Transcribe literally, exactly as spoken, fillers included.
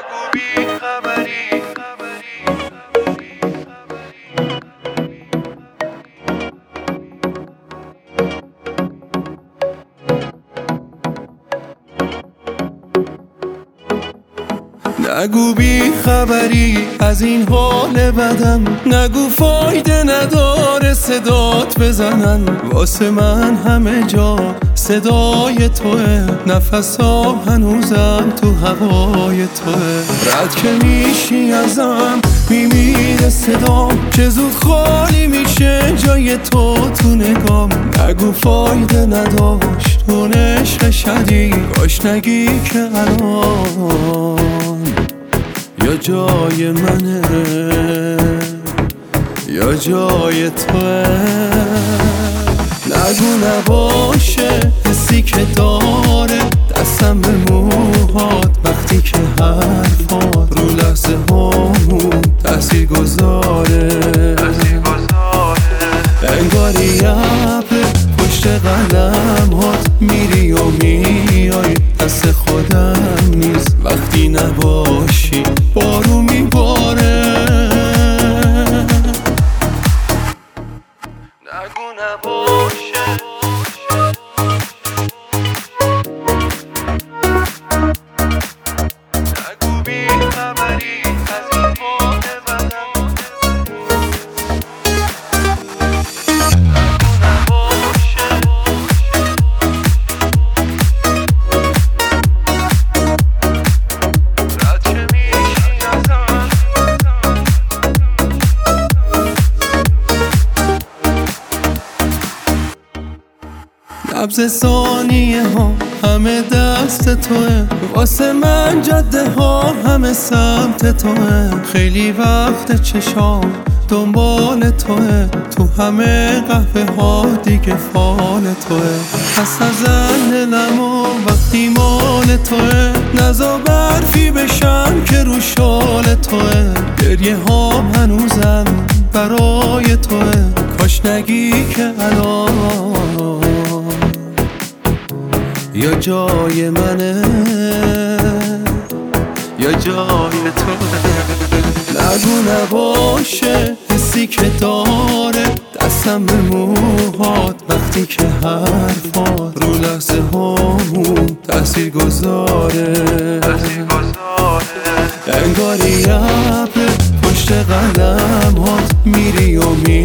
نگو بی خبری از این حال بدم، نگو فایده نداره صدات بزنن. واسه من همه جا صدای توه، نفسام هنوزم تو هوای توه. رد که میشی ازم میمیره صدام، چه زود خالی میشه جای تو تو نگام. نگو فایده نداشت اون عشق شدید، کاش نگی که الان یا جای منه یا جای توه. نگو نباشه حسی که داره دستم به موهات، وقتی که حرفات رو لحظه هامون تأثیر گذاره. انگاری ابر پشت قلم هات، میری و میای دست خودم نیست. وقتی نباشی بارو میباره. نگو نباشه نگو بی خبری از این حال بدم. نبض ثانیه ها همه دست توه، واسه من جاده ها همه سمت توه. خیلی وقت چشام دنبال توه، تو همه قهوه ها دیگه فال توه. پس نزن دلمو وقتی مال توه، نزا برفی بشم که رو شال توه. گریه ها هنوزم برای توه، کاش نگی که الان یا جای منه یا جای تو. نگو نباشه حسی که داره دستم به موهات، وقتی که حرفات رو لحظه هامون تأثیر گذاره. انگاری ابر پشت قلم هات، میری و میری